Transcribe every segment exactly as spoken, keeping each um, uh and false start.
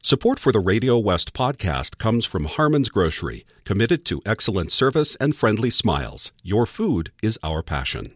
Support for the Radio West podcast comes from Harmon's Grocery, committed to excellent service and friendly smiles. Your food is our passion.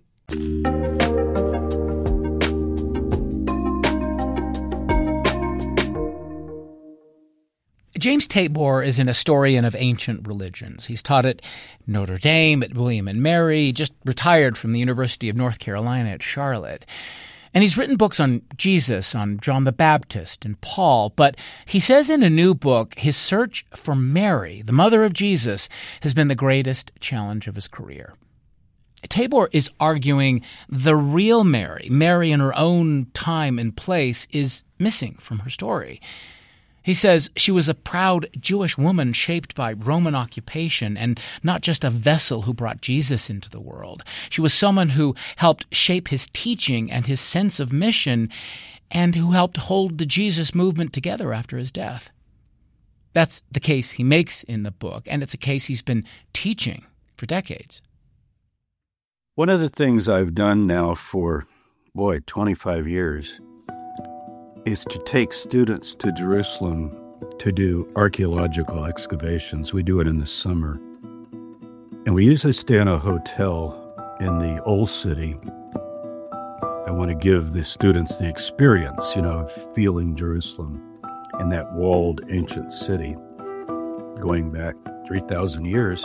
James Tabor is an historian of ancient religions. He's taught at Notre Dame, at William and Mary, just retired from the University of North Carolina at Charlotte. And he's written books on Jesus, on John the Baptist and Paul. But he says in a new book, his search for Mary, the mother of Jesus, has been the greatest challenge of his career. Tabor is arguing the real Mary, Mary in her own time and place, is missing from her story. He says she was a proud Jewish woman shaped by Roman occupation and not just a vessel who brought Jesus into the world. She was someone who helped shape his teaching and his sense of mission and who helped hold the Jesus movement together after his death. That's the case he makes in the book, and it's a case he's been teaching for decades. One of the things I've done now for, boy, twenty-five years is to take students to Jerusalem to do archaeological excavations. We do it in the summer. And we usually stay in a hotel in the old city. I want to give the students the experience, you know, of feeling Jerusalem in that walled ancient city going back three thousand years.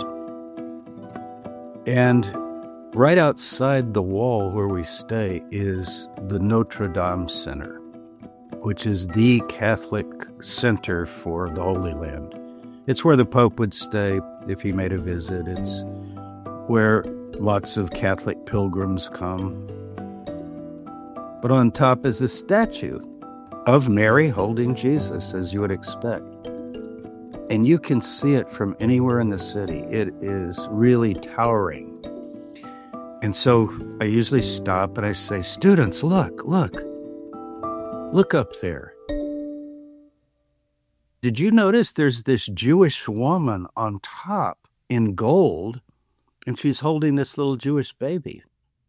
And right outside the wall where we stay is the Notre Dame Center, which is the Catholic center for the Holy Land. It's where the Pope would stay if he made a visit. It's where lots of Catholic pilgrims come. But on top is a statue of Mary holding Jesus, as you would expect. And you can see it from anywhere in the city. It is really towering. And so I usually stop and I say, students, look, look. Look up there. Did you notice there's this Jewish woman on top in gold, and she's holding this little Jewish baby?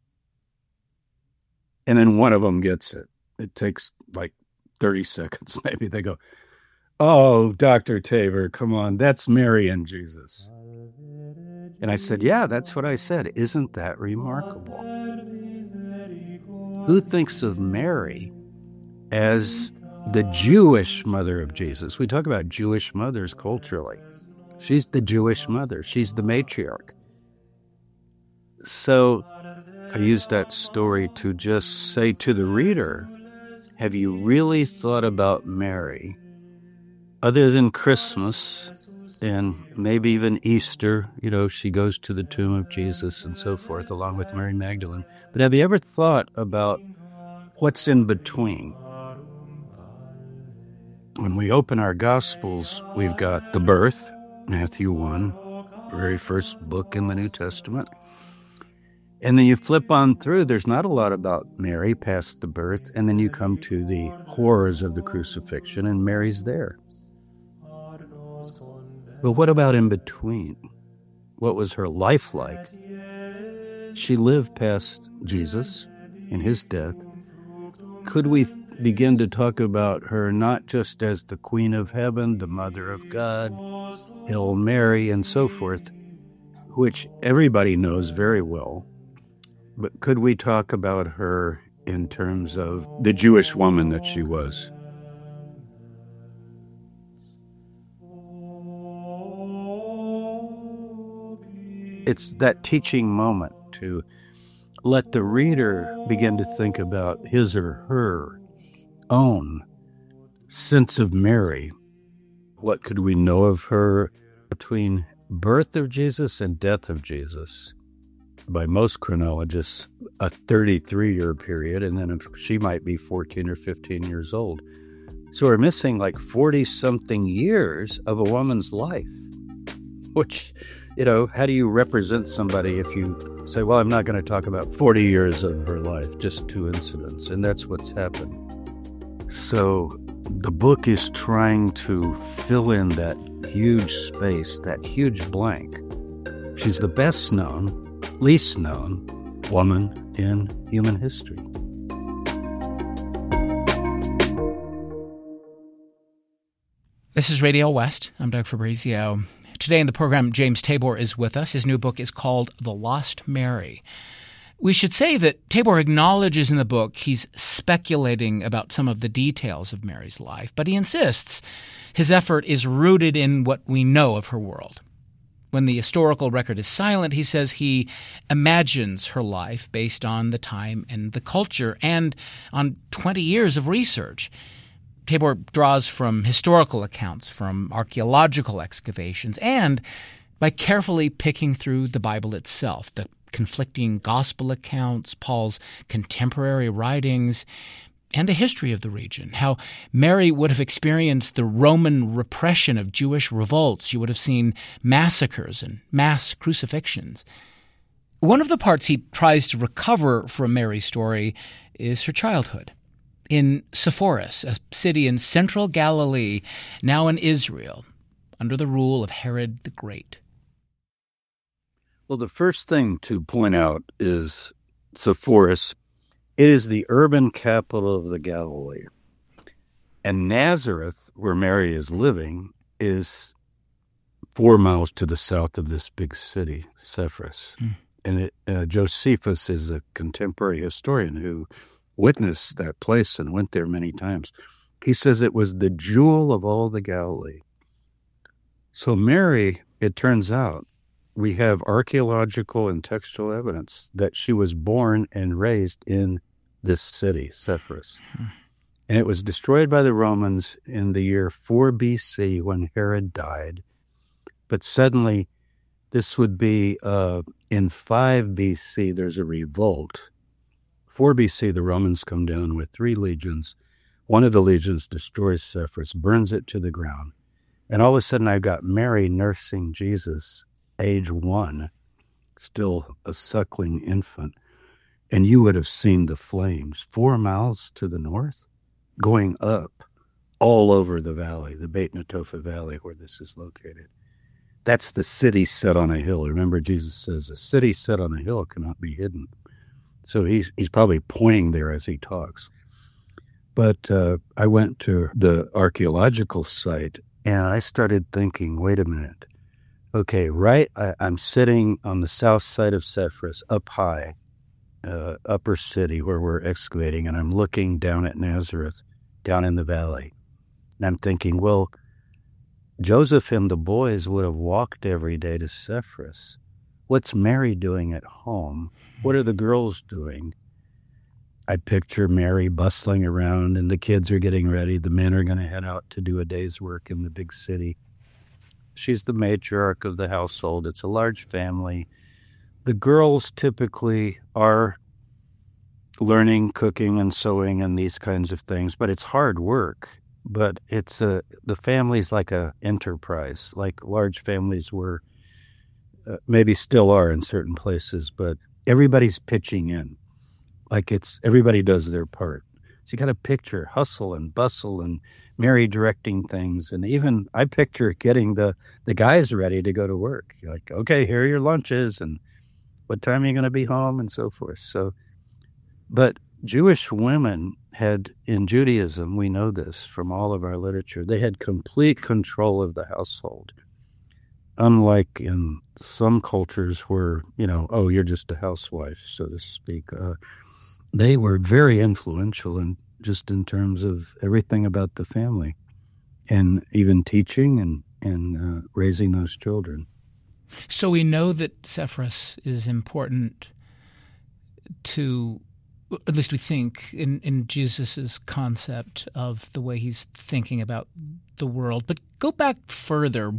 And then one of them gets it. It takes like thirty seconds, maybe. They go, oh, Doctor Tabor, come on, that's Mary and Jesus. And I said, yeah, that's what I said. Isn't that remarkable? Who thinks of Mary as the Jewish mother of Jesus? We talk about Jewish mothers culturally. She's the Jewish mother. She's the matriarch. So I use that story to just say to the reader, have you really thought about Mary, other than Christmas and maybe even Easter? You know, she goes to the tomb of Jesus and so forth, along with Mary Magdalene. But have you ever thought about what's in between? When we open our Gospels, we've got the birth, Matthew one, very first book in the New Testament. And then you flip on through, there's not a lot about Mary past the birth, and then you come to the horrors of the crucifixion, and Mary's there. But what about in between? What was her life like? She lived past Jesus and his death. Could we begin to talk about her not just as the Queen of Heaven, the Mother of God, Hail Mary, and so forth, which everybody knows very well, but could we talk about her in terms of the Jewish woman that she was? It's that teaching moment to let the reader begin to think about his or her own sense of Mary. What could we know of her between birth of Jesus and death of Jesus? By most chronologists, a thirty-three-year period, and then she might be fourteen or fifteen years old. So we're missing like forty-something years of a woman's life, which, you know, how do you represent somebody if you say, well, I'm not going to talk about forty years of her life, just two incidents, and that's what's happened. So the book is trying to fill in that huge space, that huge blank. She's the best known, least known woman in human history. This is Radio West. I'm Doug Fabrizio. Today in the program, James Tabor is with us. His new book is called The Lost Mary. We should say that Tabor acknowledges in the book he's speculating about some of the details of Mary's life, but he insists his effort is rooted in what we know of her world. When the historical record is silent, he says he imagines her life based on the time and the culture and on twenty years of research. Tabor draws from historical accounts, from archaeological excavations, and by carefully picking through the Bible itself, the conflicting gospel accounts, Paul's contemporary writings, and the history of the region, how Mary would have experienced the Roman repression of Jewish revolts. She would have seen massacres and mass crucifixions. One of the parts he tries to recover from Mary's story is her childhood. In Sepphoris, a city in central Galilee, now in Israel, under the rule of Herod the Great. Well, the first thing to point out is Sepphoris. It is the urban capital of the Galilee. And Nazareth, where Mary is living, is four miles to the south of this big city, Sepphoris. Mm. And it, uh, Josephus is a contemporary historian who witnessed that place and went there many times. He says it was the jewel of all the Galilee. So Mary, it turns out, we have archaeological and textual evidence that she was born and raised in this city, Sepphoris. Hmm. And it was destroyed by the Romans in the year four B C when Herod died. But suddenly, this would be uh, in five B C, there's a revolt. four B C, the Romans come down with three legions. One of the legions destroys Sepphoris, burns it to the ground. And all of a sudden, I've got Mary nursing Jesus, age one, still a suckling infant. And you would have seen the flames four miles to the north, going up all over the valley, the Beit Netofa Valley, where this is located. That's the city set on a hill. Remember, Jesus says, a city set on a hill cannot be hidden. So he's he's probably pointing there as he talks. But uh, I went to the archaeological site, and I started thinking, wait a minute. Okay, right, I, I'm sitting on the south side of Sepphoris, up high, uh, upper city where we're excavating, and I'm looking down at Nazareth, down in the valley. And I'm thinking, well, Joseph and the boys would have walked every day to Sepphoris. What's Mary doing at home? What are the girls doing? I picture Mary bustling around, and the kids are getting ready. The men are going to head out to do a day's work in the big city. She's the matriarch of the household. It's a large family. The girls typically are learning cooking and sewing and these kinds of things, but it's hard work. But it's a, the family's like a enterprise, like large families were, uh, maybe still are in certain places, but everybody's pitching in. Like it's, everybody does their part. So you got to picture hustle and bustle and Mary directing things. And even I picture getting the, the guys ready to go to work. You're like, okay, here are your lunches and what time are you going to be home and so forth. So, but Jewish women had, in Judaism, we know this from all of our literature, they had complete control of the household. Unlike in some cultures where, you know, oh, you're just a housewife, so to speak. Uh, they were very influential in just in terms of everything about the family and even teaching and, and uh, raising those children. So we know that Sepphoris is important to, at least we think, in, in Jesus' concept of the way he's thinking about the world. But go back further.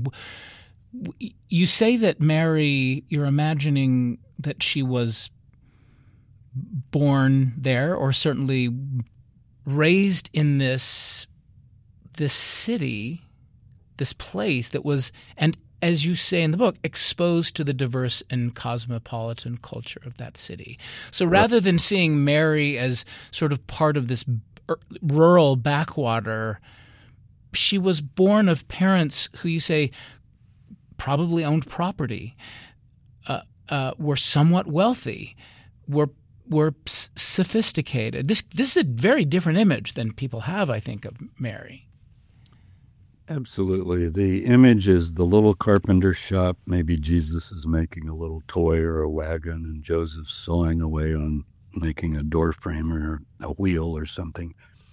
You say that Mary, you're imagining that she was born there, or certainly raised in this this city, this place that was, and as you say in the book, exposed to the diverse and cosmopolitan culture of that city. So rather than seeing Mary as sort of part of this rural backwater, she was born of parents who, you say, probably owned property, uh, uh, were somewhat wealthy, were were sophisticated. This this is a very different image than people have, I think, of Mary. Absolutely. The image is the little carpenter shop. Maybe Jesus is making a little toy or a wagon, and Joseph's sawing away on making a door frame or a wheel or something.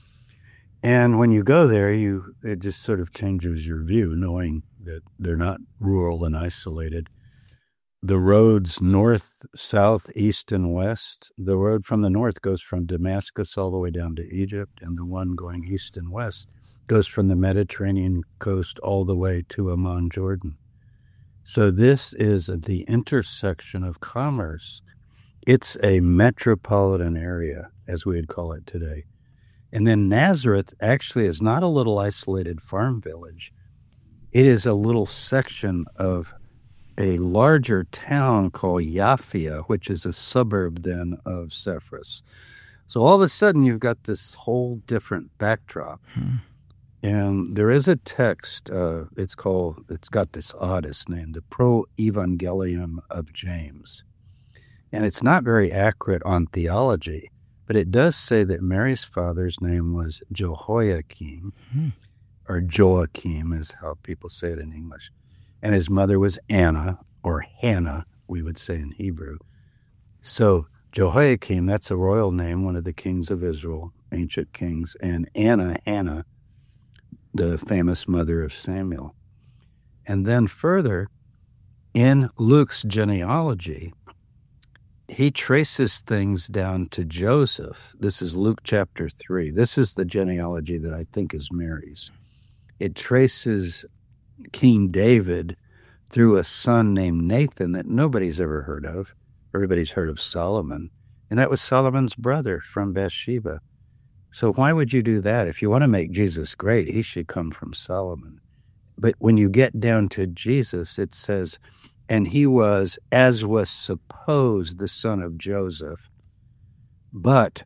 And when you go there, you it just sort of changes your view, knowing that they're not rural and isolated. The roads north, south, east, and west, the road from the north goes from Damascus all the way down to Egypt, and the one going east and west goes from the Mediterranean coast all the way to Amman, Jordan. So this is the intersection of commerce. It's a metropolitan area, as we would call it today. And then Nazareth actually is not a little isolated farm village. It is a little section of a larger town called Yafia, which is a suburb then of Sepphoris. So all of a sudden you've got this whole different backdrop. Hmm. And there is a text, uh, it's called, it's got this oddest name, the Pro-Evangelium of James. And it's not very accurate on theology, but it does say that Mary's father's name was Jehoiakim, hmm. or Joachim is how people say it in English. And his mother was Anna, or Hannah, we would say in Hebrew. So Jehoiakim, that's a royal name, one of the kings of Israel, ancient kings, and Anna, Hannah, the famous mother of Samuel. And then further, in Luke's genealogy, he traces things down to Joseph. This is Luke chapter three. This is the genealogy that I think is Mary's. It traces King David through a son named Nathan that nobody's ever heard of. Everybody's heard of Solomon, and that was Solomon's brother from Bathsheba. So why would you do that? If you want to make Jesus great, he should come from Solomon. But when you get down to Jesus, it says, and he was, as was supposed, the son of Joseph, but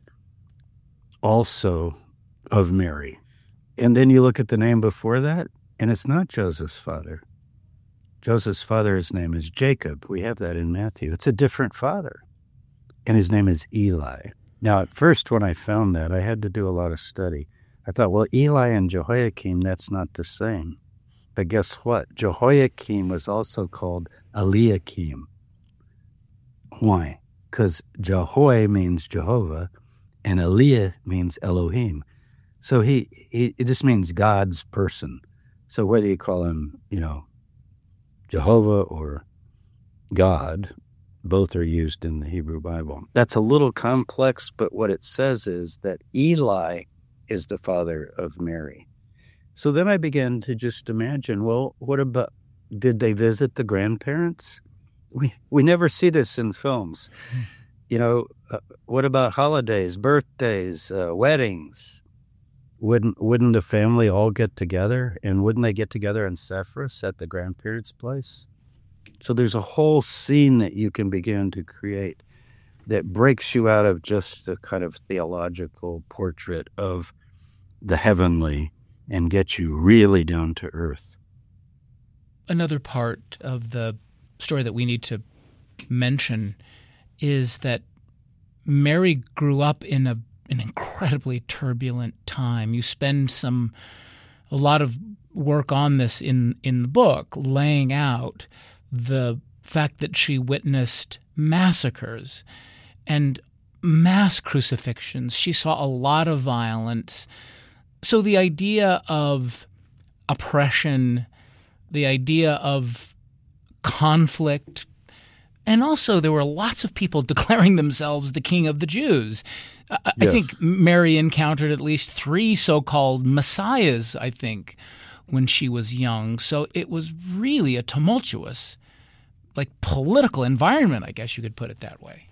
also of Mary. And then you look at the name before that, and it's not Joseph's father. Joseph's father's name is Jacob. We have that in Matthew. It's a different father. And his name is Eli. Now, at first, when I found that, I had to do a lot of study. I thought, well, Eli and Jehoiakim, that's not the same. But guess what? Jehoiakim was also called Eliakim. Why? Because Jehoiah means Jehovah, and Eliah means Elohim. So he, he it just means God's person. So whether you call him, you know, Jehovah or God, both are used in the Hebrew Bible. That's a little complex, but what it says is that Eli is the father of Mary. So then I began to just imagine, well, what about, did they visit the grandparents? We we never see this in films. You know, uh, what about holidays, birthdays, uh, weddings? Wouldn't wouldn't the family all get together? And wouldn't they get together in Sepphoris at the grandparents' place? So there's a whole scene that you can begin to create that breaks you out of just a kind of theological portrait of the heavenly and gets you really down to earth. Another part of the story that we need to mention is that Mary grew up in a an incredibly turbulent time. You spend some a lot of work on this in, in the book, laying out the fact that she witnessed massacres and mass crucifixions. She saw a lot of violence. So the idea of oppression, the idea of conflict, and also there were lots of people declaring themselves the king of the Jews. I, yes. I think Mary encountered at least three so-called messiahs, I think, when she was young. So it was really a tumultuous, like, political environment, I guess you could put it that way.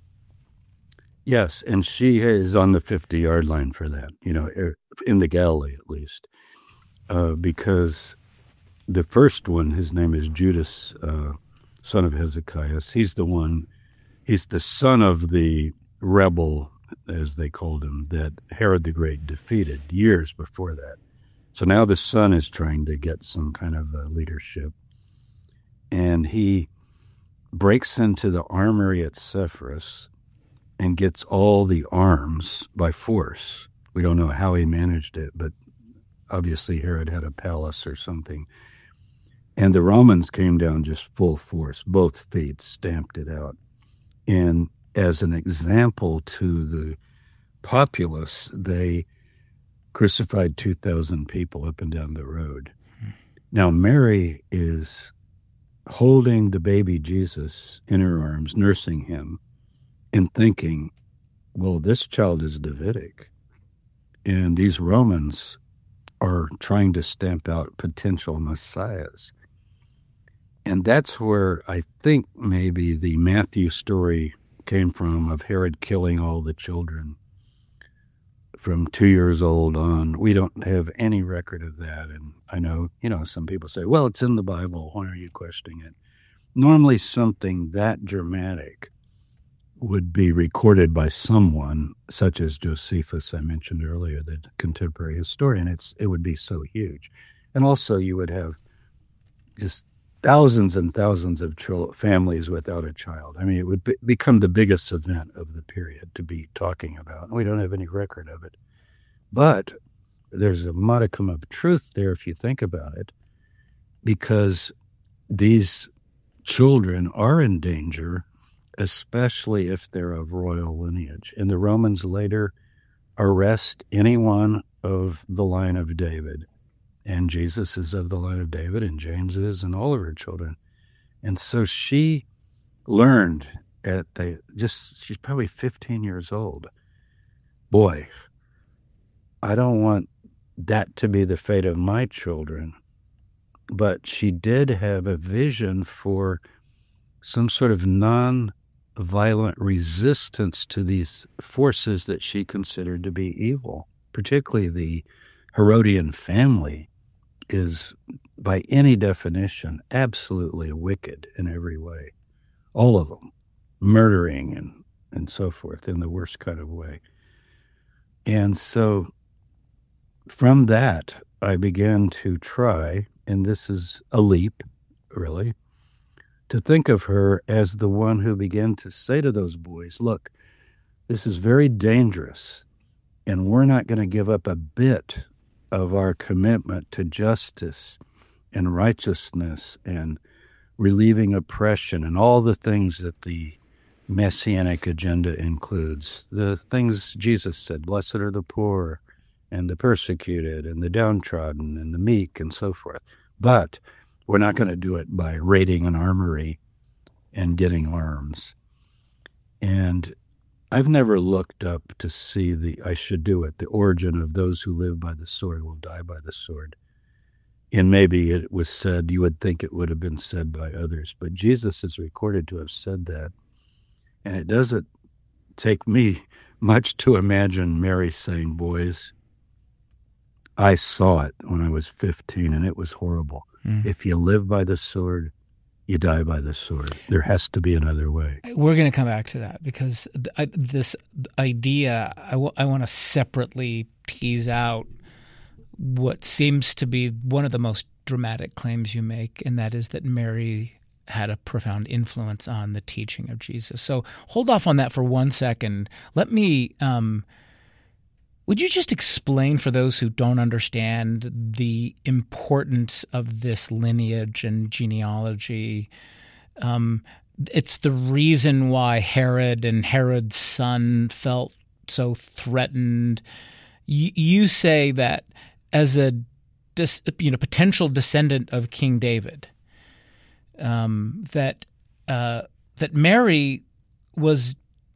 Yes, and she is on the fifty-yard line for that, you know, in the Galilee at least, uh, because the first one, his name is Judas, uh, son of Hezekiah. He's the one, he's the son of the rebel, as they called him, that Herod the Great defeated years before that. So now the son is trying to get some kind of uh, leadership. And he breaks into the armory at Sepphoris and gets all the arms by force. We don't know how he managed it, but obviously Herod had a palace or something. And the Romans came down just full force, both feet, stamped it out. And as an example to the populace, they crucified two thousand people up and down the road. Hmm. Now, Mary is holding the baby Jesus in her arms, nursing him, and thinking, well, this child is Davidic. And these Romans are trying to stamp out potential messiahs. And that's where I think maybe the Matthew story came from, of Herod killing all the children from two years old on. We don't have any record of that. And I know, you know, some people say, well, it's in the Bible. Why are you questioning it? Normally something that dramatic would be recorded by someone, such as Josephus, I mentioned earlier, the contemporary historian. It's it would be so huge. And also you would have just thousands and thousands of ch- families without a child. I mean, it would be, become the biggest event of the period to be talking about. And we don't have any record of it. But there's a modicum of truth there if you think about it, because these children are in danger, especially if they're of royal lineage. And the Romans later arrest anyone of the line of David. And Jesus is of the line of David, and James is, and all of her children. And so she learned at the, just, she's probably fifteen years old. Boy, I don't want that to be the fate of my children. But she did have a vision for some sort of non-violent resistance to these forces that she considered to be evil. Particularly the Herodian family is, by any definition, absolutely wicked in every way. All of them. Murdering and, and so forth in the worst kind of way. And so from that, I began to try, and this is a leap, really, to think of her as the one who began to say to those boys, look, this is very dangerous, and we're not going to give up a bit of our commitment to justice and righteousness and relieving oppression and all the things that the messianic agenda includes. The things Jesus said, blessed are the poor and the persecuted and the downtrodden and the meek and so forth. But we're not going to do it by raiding an armory and getting arms. And I've never looked up to see the, I should do it, the origin of those who live by the sword will die by the sword. And maybe it was said, you would think it would have been said by others, but Jesus is recorded to have said that. And it doesn't take me much to imagine Mary saying, boys, I saw it when I was fifteen and it was horrible. Mm. If you live by the sword, you die by the sword. There has to be another way. We're going to come back to that because I, this idea, I, w- I want to separately tease out what seems to be one of the most dramatic claims you make, and that is that Mary had a profound influence on the teaching of Jesus. So hold off on that for one second. Let me um, – would you just explain for those who don't understand the importance of this lineage and genealogy? Um, it's the reason why Herod and Herod's son felt so threatened. Y- you say that as a dis- you know potential descendant of King David, um, that uh, that Mary was,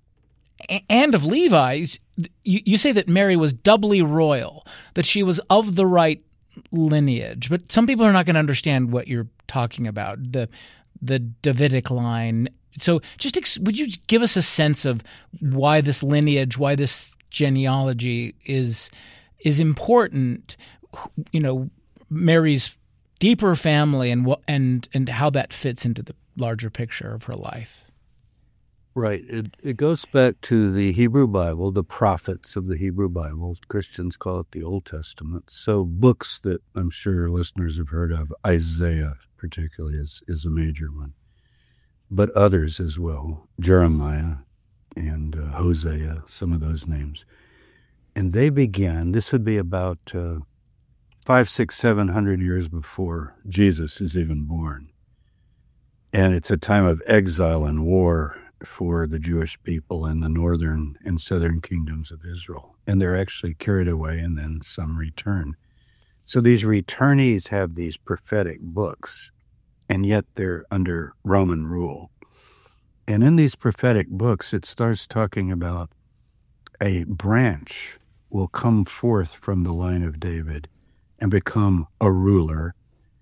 and of Levi. You, you say that Mary was doubly royal, that she was of the right lineage. But some people are not going to understand what you're talking about, the the Davidic line. So just ex- would you give us a sense of why this lineage, why this genealogy is is important, you know, Mary's deeper family and what and and how that fits into the larger picture of her life? Right. It it goes back to the Hebrew Bible, the prophets of the Hebrew Bible. Christians call it the Old Testament. So books that I'm sure listeners have heard of, Isaiah particularly is, is a major one, but others as well, Jeremiah and uh, Hosea, some of those names. And they began, this would be about uh, five, six, seven hundred years before Jesus is even born. And it's a time of exile and war for the Jewish people in the northern and southern kingdoms of Israel. And they're actually carried away, and then some return. So these returnees have these prophetic books, and yet they're under Roman rule. And in these prophetic books, it starts talking about a branch will come forth from the line of David and become a ruler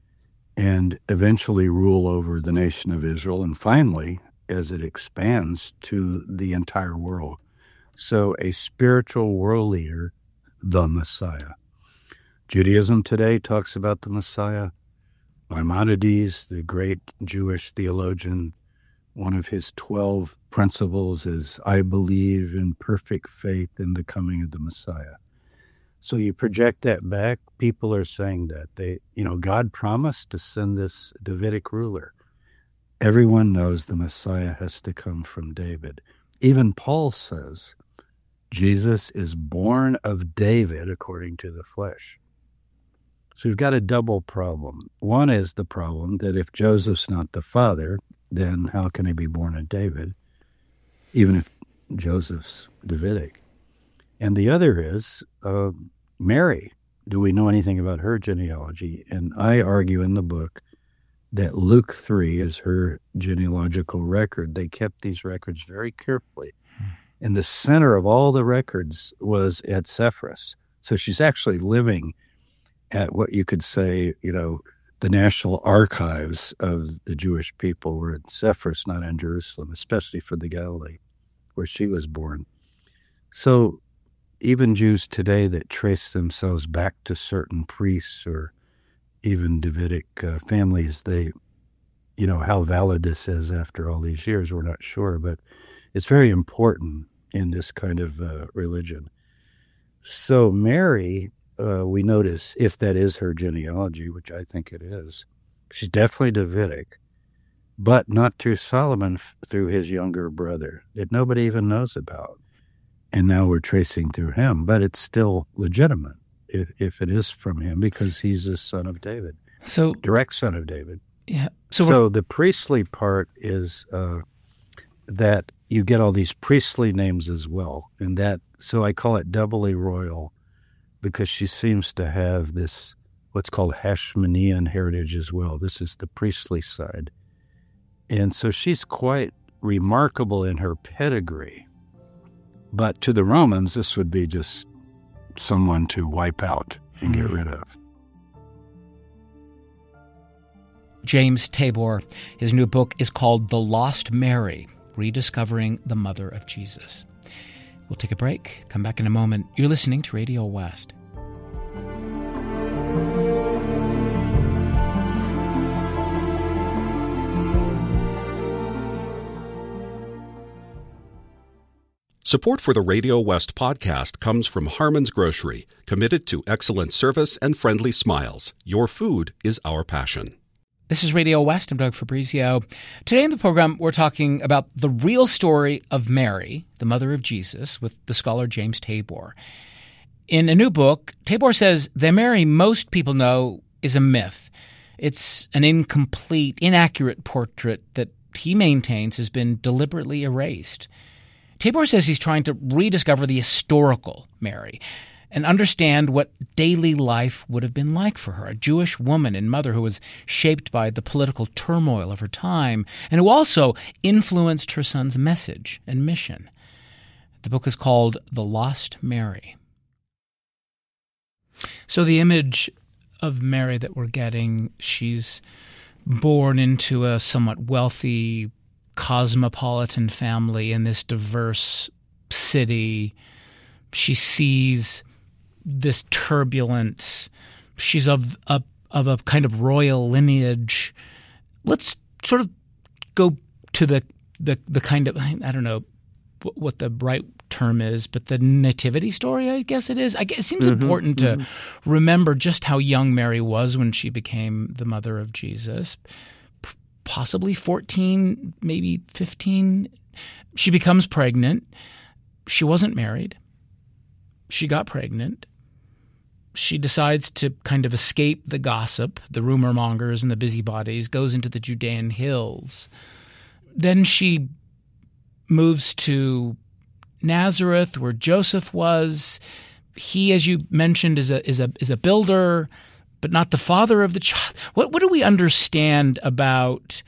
and eventually rule over the nation of Israel, and finally, as it expands to the entire world. So a spiritual world leader, the Messiah. Judaism today talks about the Messiah. Maimonides, the great Jewish theologian, one of his twelve principles is, I believe in perfect faith in the coming of the Messiah. So you project that back, people are saying that. They, you know, God promised to send this Davidic ruler. Everyone knows the Messiah has to come from David. Even Paul says, Jesus is born of David according to the flesh. So you've got a double problem. One is the problem that if Joseph's not the father, then how can he be born of David, even if Joseph's Davidic? And the other is uh, Mary. Do we know anything about her genealogy? And I argue in the book that Luke three is her genealogical record. They kept these records very carefully. And the center of all the records was at Sepphoris. So she's actually living at what you could say, you know, the national archives of the Jewish people were in Sepphoris, not in Jerusalem, especially for the Galilee, where she was born. So even Jews today that trace themselves back to certain priests or even Davidic uh, families, they, you know, how valid this is after all these years, we're not sure, but it's very important in this kind of uh, religion. So Mary, uh, we notice, if that is her genealogy, which I think it is, she's definitely Davidic, but not through Solomon, f- through his younger brother that nobody even knows about. And now we're tracing through him, but it's still legitimate if, if it is from him because he's the son of David, so direct son of David. Yeah. So, so the priestly part is uh, that you get all these priestly names as well, and that so I call it doubly royal because she seems to have this what's called Hashmonean heritage as well. This is the priestly side, and so she's quite remarkable in her pedigree. But to the Romans, this would be just someone to wipe out and get rid of. James Tabor, his new book is called The Lost Mary, Rediscovering the Mother of Jesus. We'll take a break, come back in a moment. You're listening to Radio West. Support for the Radio West podcast comes from Harmon's Grocery, committed to excellent service and friendly smiles. Your food is our passion. This is Radio West. I'm Doug Fabrizio. Today in the program, we're talking about the real story of Mary, the mother of Jesus, with the scholar James Tabor. In a new book, Tabor says the Mary most people know is a myth. It's an incomplete, inaccurate portrait that he maintains has been deliberately erased. Tabor says he's trying to rediscover the historical Mary and understand what daily life would have been like for her, a Jewish woman and mother who was shaped by the political turmoil of her time and who also influenced her son's message and mission. The book is called The Lost Mary. So the image of Mary that we're getting, she's born into a somewhat wealthy, cosmopolitan family in this diverse city. She sees this turbulence. She's of a, of a kind of royal lineage. Let's sort of go to the, the, the kind of, I don't know what the right term is, but the nativity story, I guess it is. I guess it seems mm-hmm, important to mm-hmm. remember just how young Mary was when she became the mother of Jesus. Possibly fourteen, maybe fifteen. She becomes pregnant. She wasn't married. She got pregnant. she decides to kind of escape the gossip, the rumor mongers and the busybodies, goes into the Judean hills. Then she moves to Nazareth, where Joseph was. He, as you mentioned, is a is a is a builder, but not the father of the child. What what do we understand about?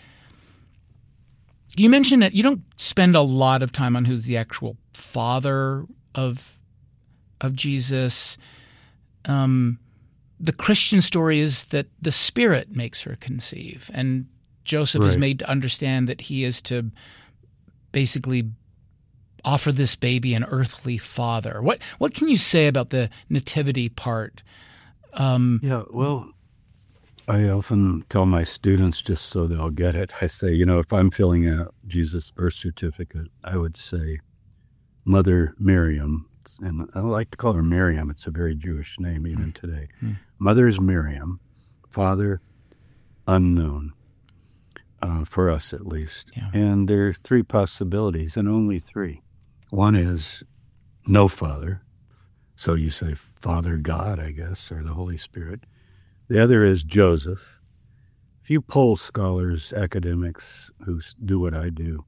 You mentioned that you don't spend a lot of time on who's the actual father of of Jesus. Um, the Christian story is that the Spirit makes her conceive, and Joseph right. is made to understand that he is to basically offer this baby an earthly father. What what can you say about the nativity part? Um, yeah, well, I often tell my students, just so they'll get it, I say, you know, if I'm filling out Jesus' birth certificate, I would say Mother Miriam, and I like to call her Miriam. It's a very Jewish name even mm. today. Mm. Mother is Miriam, father unknown, uh, for us at least. Yeah. And there are three possibilities, and only three. One is no father, so you say Father God, I guess, or the Holy Spirit. The other is Joseph. If you poll scholars, academics who do what I do,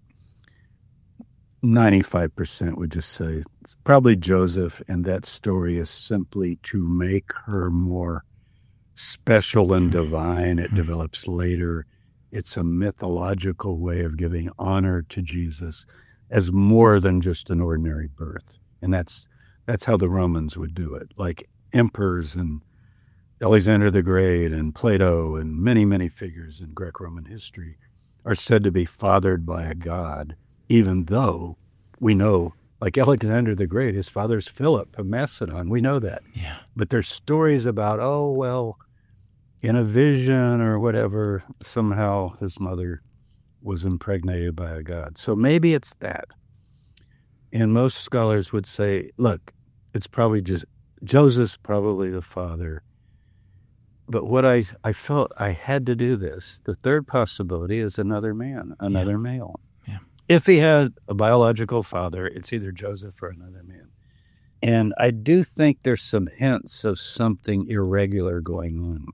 ninety-five percent would just say it's probably Joseph, and that story is simply to make her more special and divine. It develops later. It's a mythological way of giving honor to Jesus as more than just an ordinary birth. And that's that's how the Romans would do it, like emperors and Alexander the Great and Plato and many, many figures in Greco-Roman history are said to be fathered by a god, even though we know, like Alexander the Great, his father's Philip of Macedon. We know that. Yeah. But there's stories about, oh, well, in a vision or whatever, somehow his mother was impregnated by a god. So maybe it's that. And most scholars would say, look, it's probably just, Joseph's probably the father. But what I, I felt I had to do this. The third possibility is another man, another yeah. male. Yeah. If he had a biological father, it's either Joseph or another man. And I do think there's some hints of something irregular going on.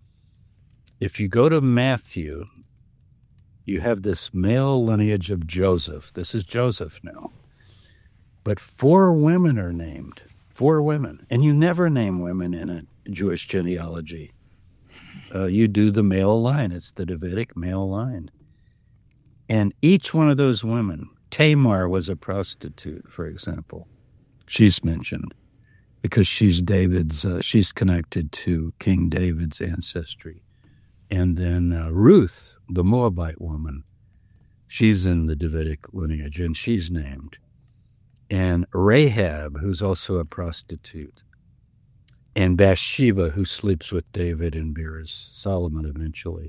If you go to Matthew, you have this male lineage of Joseph. This is Joseph now. But four women are named, four women. And you never name women in a Jewish genealogy. Uh, you do the male line. It's the Davidic male line. And each one of those women, Tamar was a prostitute, for example. She's mentioned because she's David's, uh, she's connected to King David's ancestry. And then uh, Ruth, the Moabite woman, she's in the Davidic lineage, and she's named. And Rahab, who's also a prostitute. And Bathsheba, who sleeps with David and bears Solomon eventually.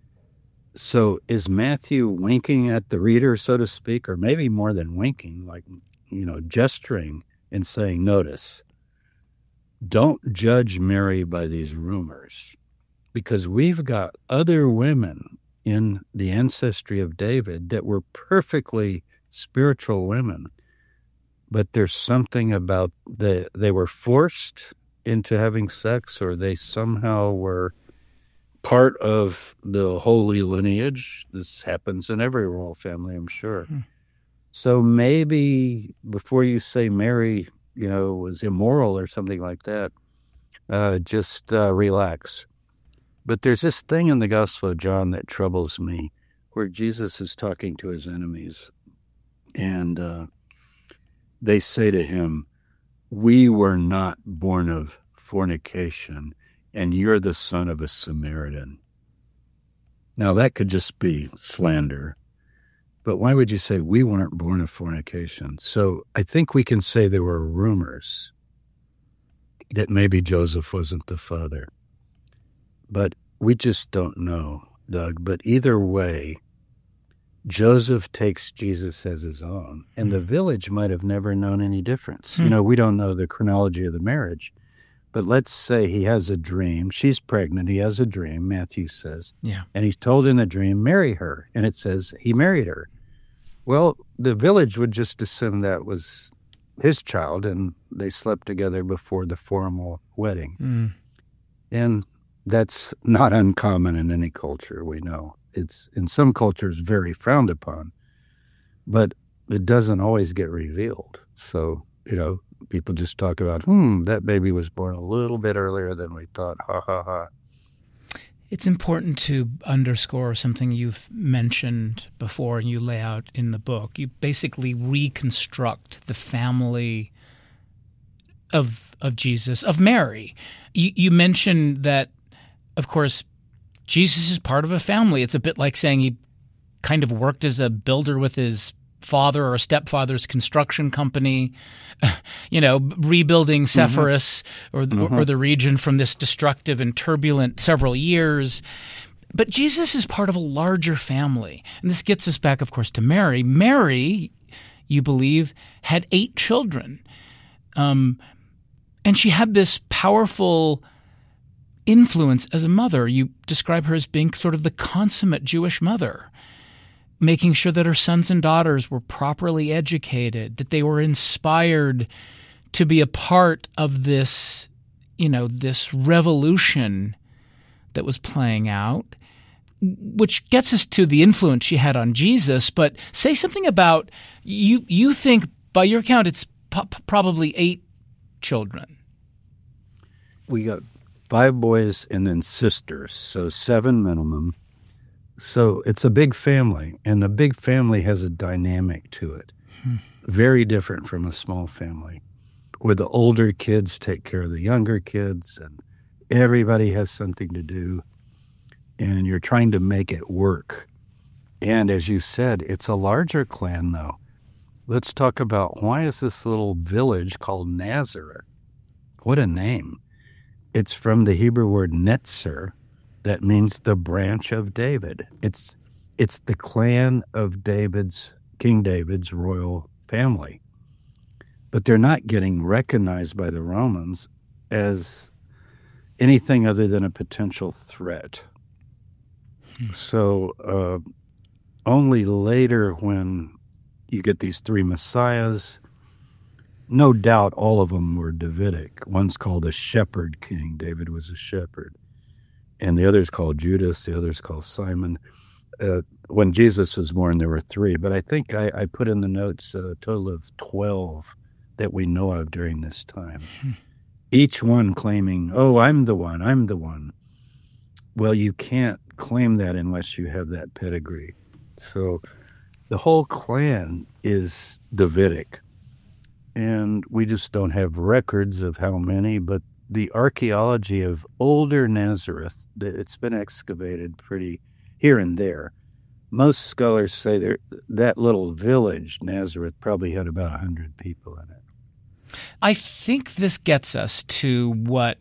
So is Matthew winking at the reader, so to speak, or maybe more than winking, like, you know, gesturing and saying, notice, don't judge Mary by these rumors, because we've got other women in the ancestry of David that were perfectly spiritual women, but there's something about the, they were forced into having sex, or they somehow were part of the holy lineage. This happens in every royal family, I'm sure. Hmm. So maybe before you say Mary, you know, was immoral or something like that, uh, just uh, relax. But there's this thing in the Gospel of John that troubles me, where Jesus is talking to his enemies, and uh, they say to him, we were not born of fornication, and you're the son of a Samaritan. Now, that could just be slander, but why would you say we weren't born of fornication? So I think we can say there were rumors that maybe Joseph wasn't the father, but we just don't know, Doug. But either way, Joseph takes Jesus as his own, and the village might have never known any difference. Hmm. You know, we don't know the chronology of the marriage, but let's say he has a dream. She's pregnant. He has a dream, Matthew says. Yeah. And he's told in the dream, marry her. And it says he married her. Well, the village would just assume that was his child, and they slept together before the formal wedding. Mm. And that's not uncommon in any culture, we know. It's in some cultures very frowned upon, but it doesn't always get revealed. So, you know, people just talk about, hmm, that baby was born a little bit earlier than we thought, ha, ha, ha. It's important to underscore something you've mentioned before and you lay out in the book. You basically reconstruct the family of of Jesus, of Mary. You, you mentioned that, of course, Jesus is part of a family. It's a bit like saying he kind of worked as a builder with his father or stepfather's construction company, you know, rebuilding Sepphoris mm-hmm. or, the, mm-hmm. or the region from this destructive and turbulent several years. But Jesus is part of a larger family. And this gets us back, of course, to Mary. Mary, you believe, had eight children. Um, and she had this powerful influence as a mother. You describe her as being sort of the consummate Jewish mother, making sure that her sons and daughters were properly educated, that they were inspired to be a part of this, you know, this revolution that was playing out, which gets us to the influence she had on Jesus. But say something about, you You think, by your count, it's po- probably eight children. We got five boys and then sisters, so seven minimum. So it's a big family, and a big family has a dynamic to it, hmm. very different from a small family, where the older kids take care of the younger kids, and everybody has something to do, and you're trying to make it work. And as you said, it's a larger clan, though. Let's talk about, why is this little village called Nazareth? What a name. It's from the Hebrew word netzer, that means the branch of David. It's it's the clan of David's, King David's royal family. But they're not getting recognized by the Romans as anything other than a potential threat. Hmm. So uh, only later, when you get these three messiahs, no doubt all of them were Davidic. One's called a shepherd king. David was a shepherd. And the other's called Judas, the other's called Simon. Uh, when Jesus was born, there were three. But I think I, I put in the notes a total of twelve that we know of during this time. Hmm. Each one claiming, oh, I'm the one, I'm the one. Well, you can't claim that unless you have that pedigree. So the whole clan is Davidic. And we just don't have records of how many, but the archaeology of older Nazareth, it's been excavated pretty here and there. Most scholars say there, that little village, Nazareth, probably had about one hundred people in it. I think this gets us to what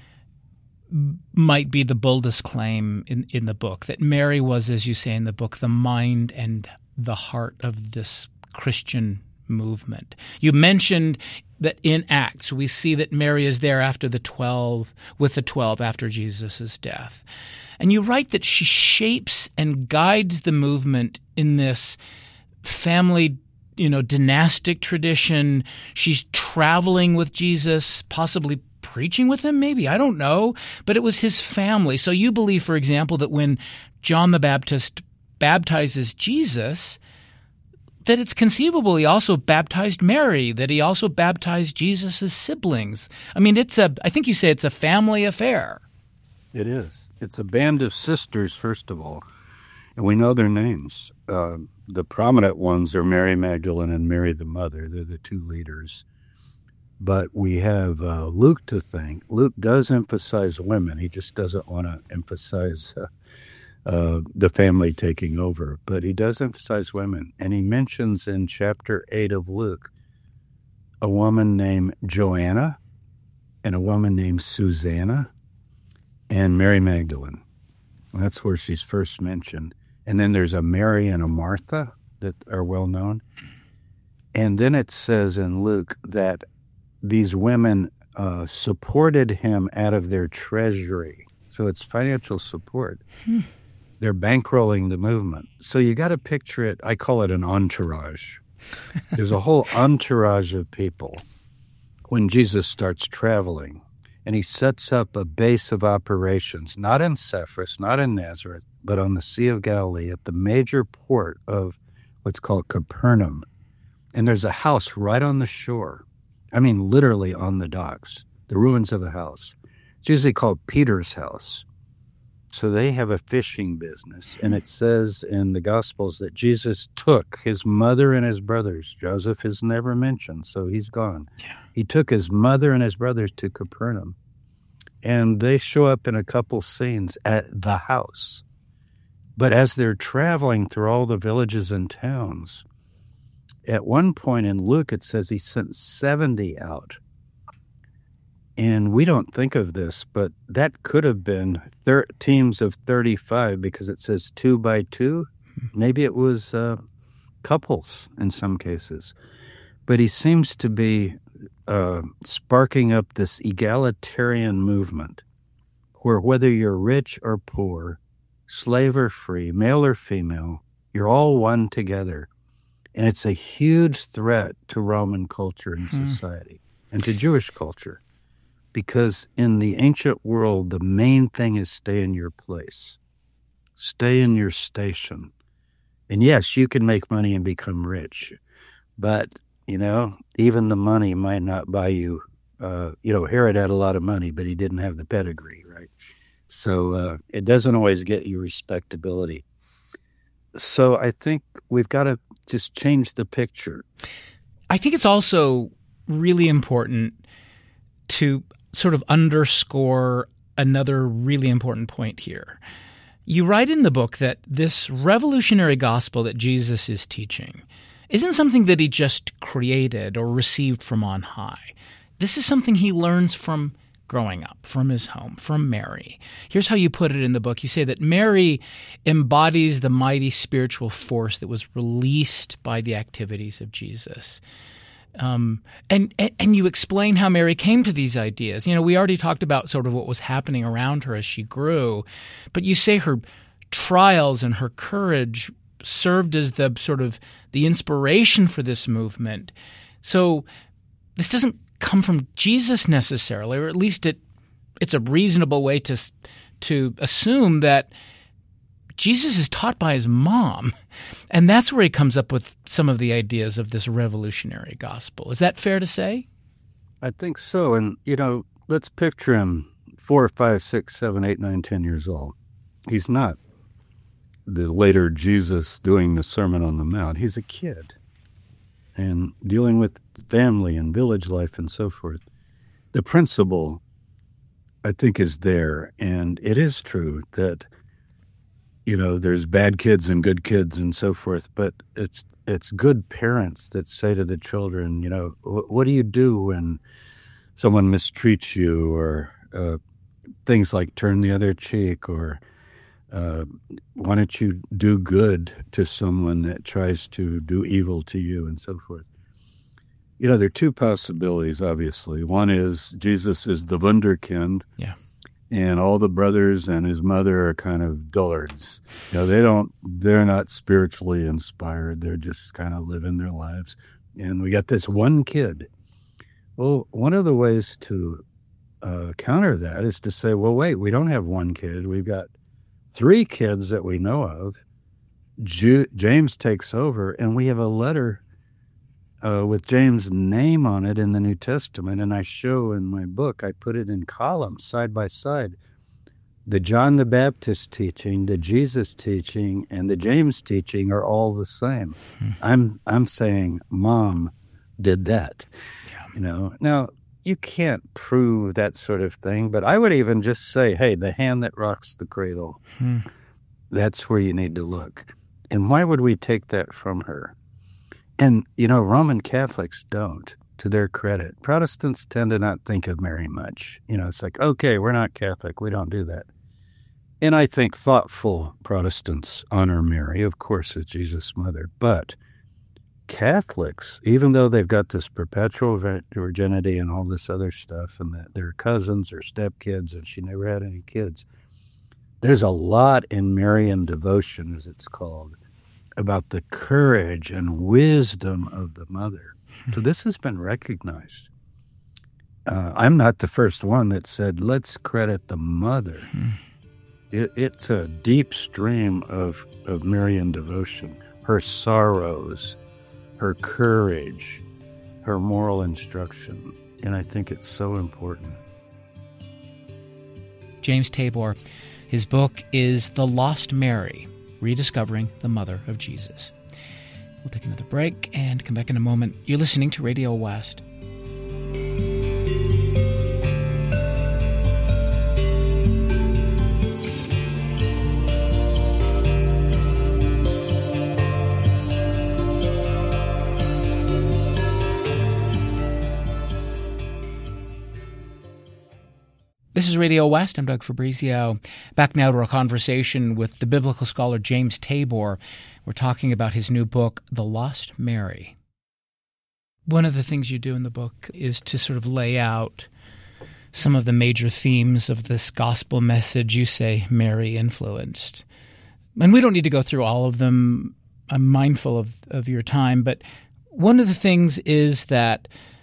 might be the boldest claim in, in the book, that Mary was, as you say in the book, the mind and the heart of this Christian movement. You mentioned that in Acts we see that Mary is there after the twelve, with the twelve after Jesus' death. And you write that she shapes and guides the movement in this family, you know, dynastic tradition. She's traveling with Jesus, possibly preaching with him, maybe, I don't know, but it was his family. So you believe, for example, that when John the Baptist baptizes Jesus, that it's conceivable he also baptized Mary, that he also baptized Jesus' siblings. I mean, it's a, I think you say it's a family affair. It is. It's a band of sisters, first of all, and we know their names. Uh, the prominent ones are Mary Magdalene and Mary the Mother. They're the two leaders. But we have uh, Luke to thank. Luke does emphasize women. He just doesn't want to emphasize uh, Uh, the family taking over, but he does emphasize women. And he mentions in chapter eight of Luke a woman named Joanna and a woman named Susanna and Mary Magdalene. That's where she's first mentioned. And then there's a Mary and a Martha that are well known. And then it says in Luke that these women uh, supported him out of their treasury. So it's financial support. Hmm. They're bankrolling the movement. So you got to picture it, I call it an entourage. There's a whole entourage of people when Jesus starts traveling, and he sets up a base of operations, not in Cephas, not in Nazareth, but on the Sea of Galilee at the major port of what's called Capernaum. And there's a house right on the shore. I mean, literally on the docks, the ruins of a house. It's usually called Peter's house. So they have a fishing business, and it says in the Gospels that Jesus took his mother and his brothers. Joseph is never mentioned, so he's gone. Yeah. He took his mother and his brothers to Capernaum, and they show up in a couple scenes at the house. But as they're traveling through all the villages and towns, at one point in Luke, it says he sent seventy out. And we don't think of this, but that could have been thir- teams of thirty-five because it says two by two. Maybe it was uh, couples in some cases. But he seems to be uh, sparking up this egalitarian movement where whether you're rich or poor, slave or free, male or female, you're all one together. And it's a huge threat to Roman culture and society and to Jewish culture. Because in the ancient world, the main thing is stay in your place. Stay in your station. And yes, you can make money and become rich. But, you know, even the money might not buy you. Uh, you know, Herod had a lot of money, but he didn't have the pedigree, right? So uh, it doesn't always get you respectability. So I think we've got to just change the picture. I think it's also really important to sort of underscore another really important point here. You write in the book that this revolutionary gospel that Jesus is teaching isn't something that he just created or received from on high. This is something he learns from growing up, from his home, from Mary. Here's how you put it in the book. You say that Mary embodies the mighty spiritual force that was released by the activities of Jesus. Um, and, and and you explain how Mary came to these ideas. You know, we already talked about sort of what was happening around her as she grew, but you say her trials and her courage served as the sort of the inspiration for this movement. So this doesn't come from Jesus necessarily, or at least it it's a reasonable way to to assume that Jesus is taught by his mom, and that's where he comes up with some of the ideas of this revolutionary gospel. Is that fair to say? I think so. And, you know, let's picture him four, five, six, seven, eight, nine, ten years old. He's not the later Jesus doing the Sermon on the Mount. He's a kid and dealing with family and village life and so forth. The principle, I think, is there. And it is true that, you know, there's bad kids and good kids and so forth, but it's it's good parents that say to the children, you know, what do you do when someone mistreats you, or uh, things like turn the other cheek, or uh, why don't you do good to someone that tries to do evil to you and so forth. You know, there are two possibilities, obviously. One is Jesus is the Wunderkind. Yeah. And all the brothers and his mother are kind of dullards. You know, they don't, they're not spiritually inspired. They're just kind of living their lives. And we got this one kid. Well, one of the ways to uh, counter that is to say, well, wait, we don't have one kid. We've got three kids that we know of. Ju- James takes over, and we have a letter Uh, with James' name on it in the New Testament, and I show in my book, I put it in columns side by side. The John the Baptist teaching, the Jesus teaching, and the James teaching are all the same. Hmm. I'm I'm saying Mom did that. Yeah. You know, now you can't prove that sort of thing, but I would even just say, hey, the hand that rocks the cradle, hmm. that's where you need to look. And why would we take that from her? And, you know, Roman Catholics don't, to their credit. Protestants tend to not think of Mary much. You know, it's like, okay, we're not Catholic. We don't do that. And I think thoughtful Protestants honor Mary, of course, as Jesus' mother. But Catholics, even though they've got this perpetual virginity and all this other stuff, and that they're cousins or stepkids, and she never had any kids, there's a lot in Marian devotion, as it's called, about the courage and wisdom of the mother. So this has been recognized. Uh, I'm not the first one that said, let's credit the mother. Mm. It, it's a deep stream of, of Marian devotion. Her sorrows, her courage, her moral instruction. And I think it's so important. James Tabor, his book is The Lost Mary, Rediscovering the Mother of Jesus. We'll take another break and come back in a moment. You're listening to Radio West. This is Radio West. I'm Doug Fabrizio. Back now to our conversation with the biblical scholar James Tabor. We're talking about his new book, The Lost Mary. One of the things you do in the book is to sort of lay out some of the major themes of this gospel message you say Mary influenced. And we don't need to go through all of them. I'm mindful of, of your time. But one of the things is that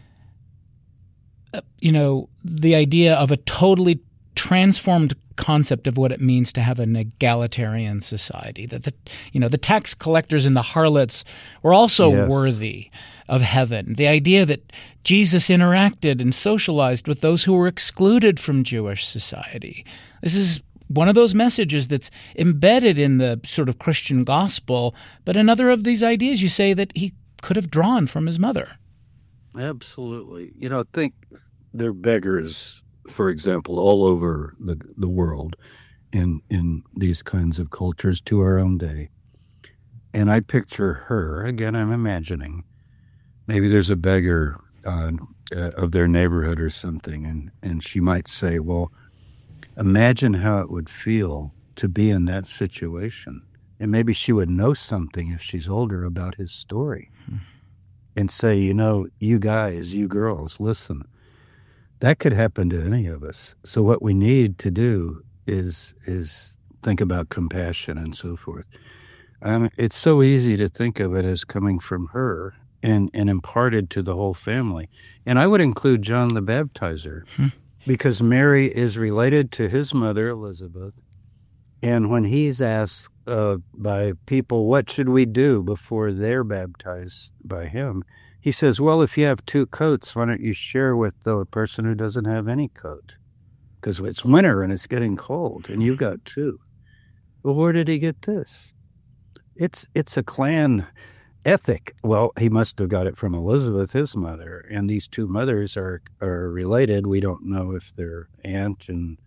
you know, the idea of a totally transformed concept of what it means to have an egalitarian society, that the, you know, the tax collectors and the harlots were also yes. worthy of heaven. The idea that Jesus interacted and socialized with those who were excluded from Jewish society. This is one of those messages that's embedded in the sort of Christian gospel, but another of these ideas you say that he could have drawn from his mother. Absolutely. You know, think they're beggars, for example, all over the the world in in these kinds of cultures to our own day. And I picture her, again, I'm imagining, maybe there's a beggar uh, of their neighborhood or something, and, and she might say, well, imagine how it would feel to be in that situation. And maybe she would know something if she's older about his story. Hmm. And say, you know, you guys, you girls, listen, that could happen to any of us. So what we need to do is is think about compassion and so forth. Um, it's so easy to think of it as coming from her and, and imparted to the whole family. And I would include John the Baptizer, hmm. because Mary is related to his mother, Elizabeth. And when he's asked uh, by people, what should we do before they're baptized by him? He says, well, if you have two coats, why don't you share with the person who doesn't have any coat? Because it's winter and it's getting cold, and you've got two. Well, where did he get this? It's it's a clan ethic. Well, he must have got it from Elizabeth, his mother, and these two mothers are, are related. We don't know if they're aunt and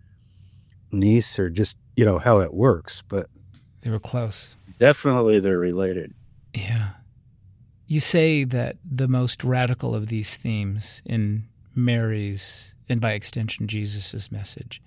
niece or just, you know, how it works, but they were close. Definitely they're related. Yeah. You say that the most radical of these themes in Mary's, and by extension Jesus' message,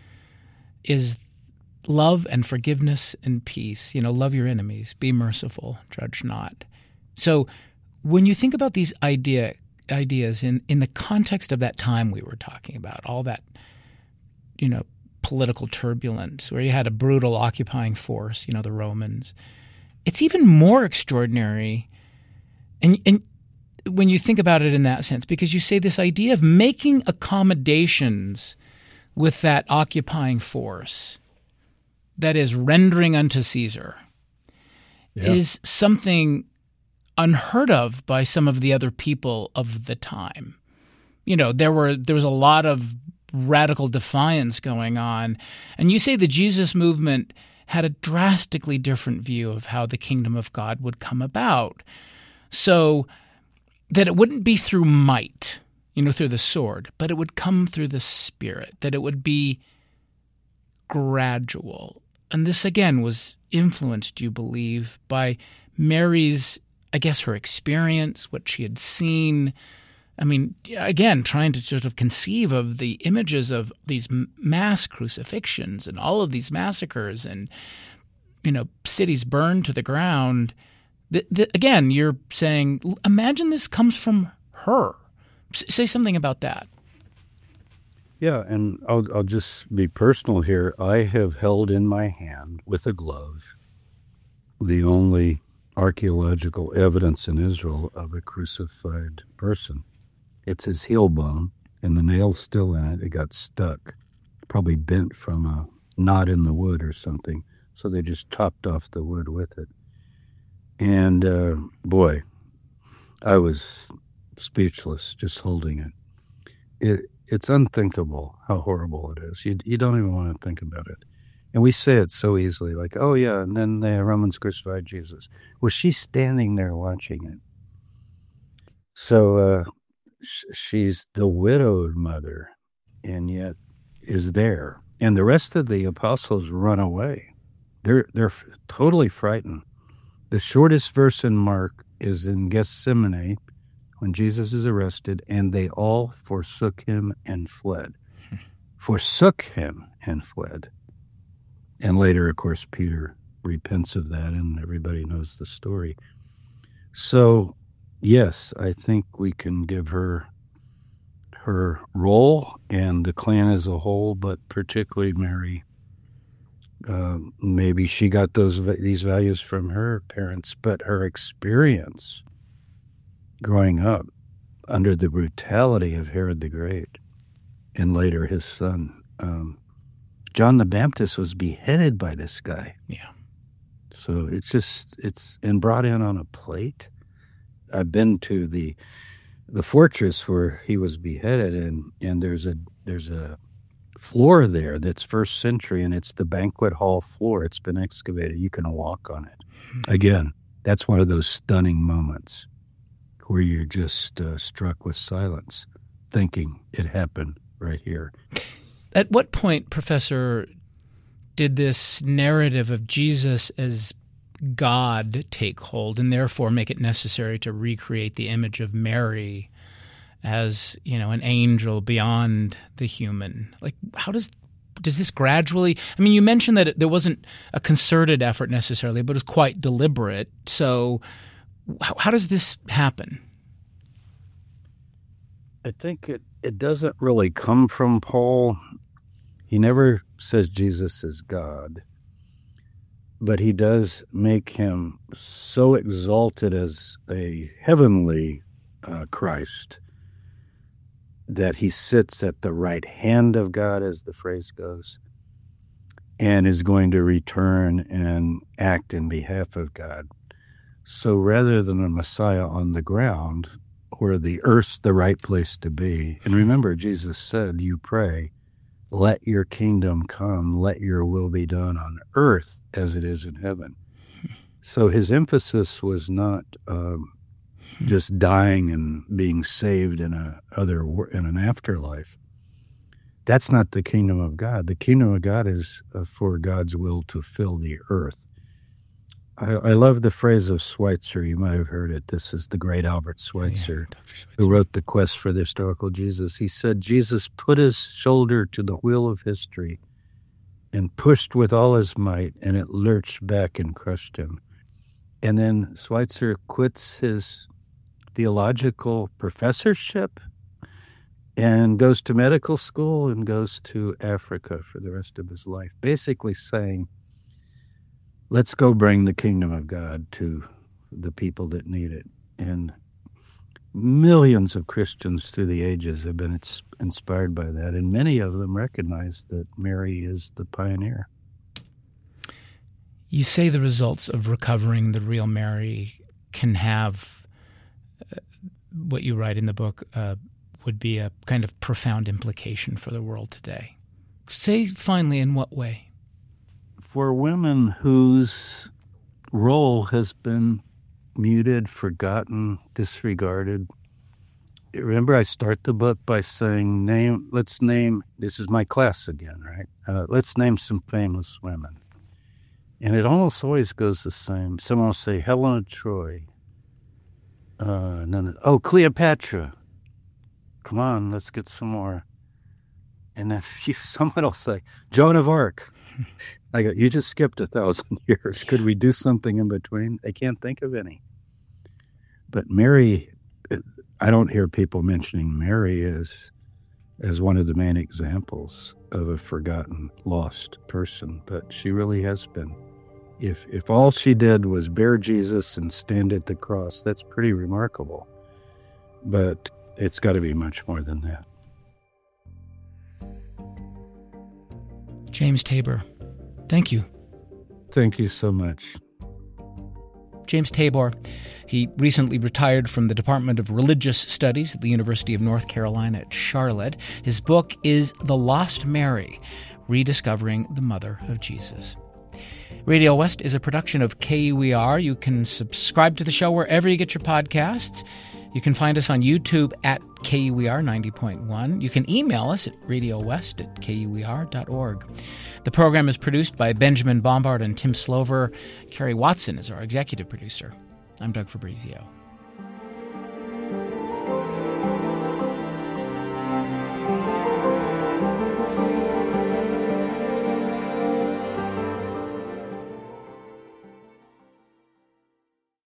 is love and forgiveness and peace. You know, love your enemies, be merciful, judge not. So when you think about these idea ideas in, in the context of that time we were talking about, all that, you know, political turbulence where you had a brutal occupying force, you know, the Romans, it's even more extraordinary. And, and when you think about it in that sense, because you say this idea of making accommodations with that occupying force, that is rendering unto Caesar, yeah. is something unheard of by some of the other people of the time. You know, there were there was a lot of radical defiance going on. And you say the Jesus movement had a drastically different view of how the kingdom of God would come about. So that it wouldn't be through might, you know, through the sword, but it would come through the Spirit, that it would be gradual. And this, again, was influenced, you believe, by Mary's, I guess, her experience, what she had seen. I mean, again, trying to sort of conceive of the images of these mass crucifixions and all of these massacres and, you know, cities burned to the ground. The, the, again, you're saying, imagine this comes from her. S- say something about that. Yeah, and I'll, I'll just be personal here. I have held in my hand with a glove the only archaeological evidence in Israel of a crucified person. It's his heel bone, and the nail's still in it. It got stuck, probably bent from a knot in the wood or something. So they just chopped off the wood with it. And uh, boy, I was speechless just holding it. It it's unthinkable how horrible it is. You you don't even want to think about it. And we say it so easily, like, oh yeah, and then the Romans crucified Jesus. Well, she's standing there watching it. So uh, sh- she's the widowed mother, and yet is there. And the rest of the apostles run away. They're they're f- totally frightened. The shortest verse in Mark is in Gethsemane, when Jesus is arrested, and they all forsook him and fled. Forsook him and fled. And later, of course, Peter repents of that, and everybody knows the story. So, yes, I think we can give her her role and the clan as a whole, but particularly Mary. Uh, maybe she got those these values from her parents, but her experience growing up under the brutality of Herod the Great, and later his son, um, John the Baptist was beheaded by this guy. Yeah. So it's just, it's, and brought in on a plate. I've been to the the fortress where he was beheaded, and, and there's a there's a floor there that's first century, and it's the banquet hall floor. It's been excavated. You can walk on it. Mm-hmm. Again, that's one of those stunning moments where you're just uh, struck with silence, thinking it happened right here. At what point, Professor, did this narrative of Jesus as God take hold and therefore make it necessary to recreate the image of Mary as, you know, an angel beyond the human? Like, how does does this gradually – I mean, you mentioned that it, there wasn't a concerted effort necessarily, but it was quite deliberate. So how, how does this happen? I think it, it doesn't really come from Paul. He never says Jesus is God, but he does make him so exalted as a heavenly uh, Christ that he sits at the right hand of God, as the phrase goes, and is going to return and act in behalf of God. So rather than a Messiah on the ground, where the earth's the right place to be, and remember, Jesus said, you pray, let your kingdom come, let your will be done on earth as it is in heaven. So his emphasis was not um, just dying and being saved in a other in an afterlife. That's not the kingdom of God. The kingdom of God is uh, for God's will to fill the earth. I, I love the phrase of Schweitzer. You might have heard it. This is the great Albert Schweitzer, yeah, Schweitzer, who wrote The Quest for the Historical Jesus. He said, Jesus put his shoulder to the wheel of history and pushed with all his might, and it lurched back and crushed him. And then Schweitzer quits his theological professorship and goes to medical school and goes to Africa for the rest of his life, basically saying, let's go bring the kingdom of God to the people that need it. And millions of Christians through the ages have been inspired by that, and many of them recognize that Mary is the pioneer. You say the results of recovering the real Mary can have uh, what you write in the book uh, would be a kind of profound implication for the world today. Say finally, in what way? For women whose role has been muted, forgotten, disregarded. Remember, I start the book by saying, "Name. Let's name." This is my class again, right? Uh, let's name some famous women, and it almost always goes the same. Someone will say Helen of Troy. Uh, and then, oh, Cleopatra. Come on, let's get some more. And then someone will say Joan of Arc. I go, you just skipped a thousand years. Could we do something in between? I can't think of any. But Mary, I don't hear people mentioning Mary as as one of the main examples of a forgotten, lost person, but she really has been. if if all she did was bear Jesus and stand at the cross, that's pretty remarkable. But it's got to be much more than that. James Tabor, thank you. Thank you so much. James Tabor, he recently retired from the Department of Religious Studies at the University of North Carolina at Charlotte. His book is The Lost Mary, Rediscovering the Mother of Jesus. Radio West is a production of K U E R. You can subscribe to the show wherever you get your podcasts. You can find us on YouTube at K U E R ninety point one. You can email us at radiowest at K U E R dot org. The program is produced by Benjamin Bombard and Tim Slover. Carrie Watson is our executive producer. I'm Doug Fabrizio.